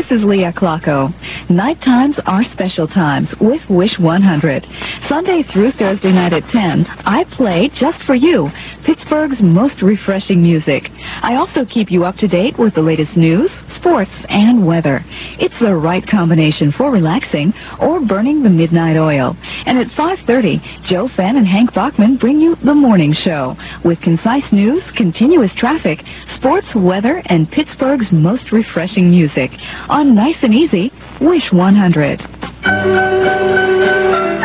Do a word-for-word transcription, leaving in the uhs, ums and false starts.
This is Leah Klocko. Night times are special times with Wish one hundred. Sunday through Thursday night at ten, I play just for you Pittsburgh's most refreshing music. I also keep you up to date with the latest news, sports, and weather. It's the right combination for relaxing or burning the midnight oil. And at five thirty, Joe Fenn and Hank Bachman bring you The Morning Show with concise news, continuous traffic, sports, weather, and Pittsburgh's most refreshing music on Nice and Easy, Wish one hundred.